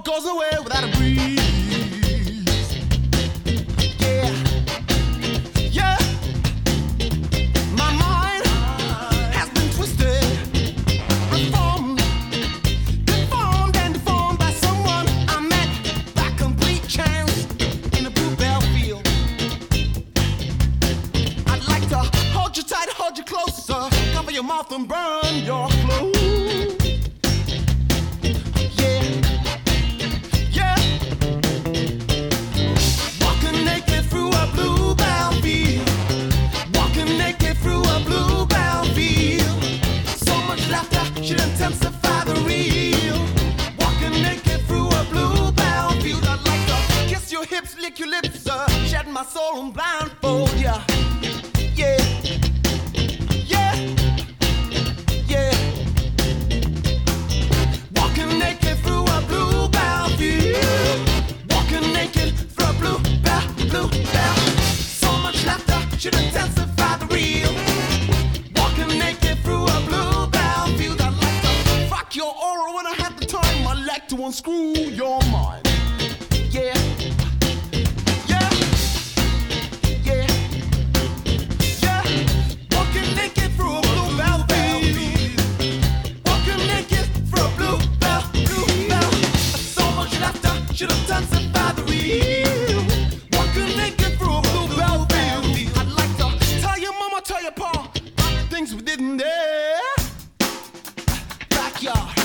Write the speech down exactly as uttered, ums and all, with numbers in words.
goes away without a breeze. Yeah, yeah. My mind has been twisted, reformed, deformed and deformed by someone I met by complete chance in a bluebell field. I'd like to hold you tight, hold you closer, cover your mouth and burn your clothes. Should intensify the real. Walking naked through a bluebell field. I'd like to kiss your hips, lick your lips, uh, shed my soul and blindfold ya. Yeah, yeah, yeah. Walking naked through a bluebell field. Walking naked through a bluebell, bluebell. So much laughter should intensify the real. Walking naked through a bluebell field. Your aura when I have the time, I like to unscrew your mind. Yeah, yeah, yeah, yeah. Walking naked through a bluebell field. Walking naked through a bluebell, bluebell. So much laughter should intensify the real. Walking naked through a bluebell field. I'd like to tell your mama, tell your pa things we didn't dare. Backyard.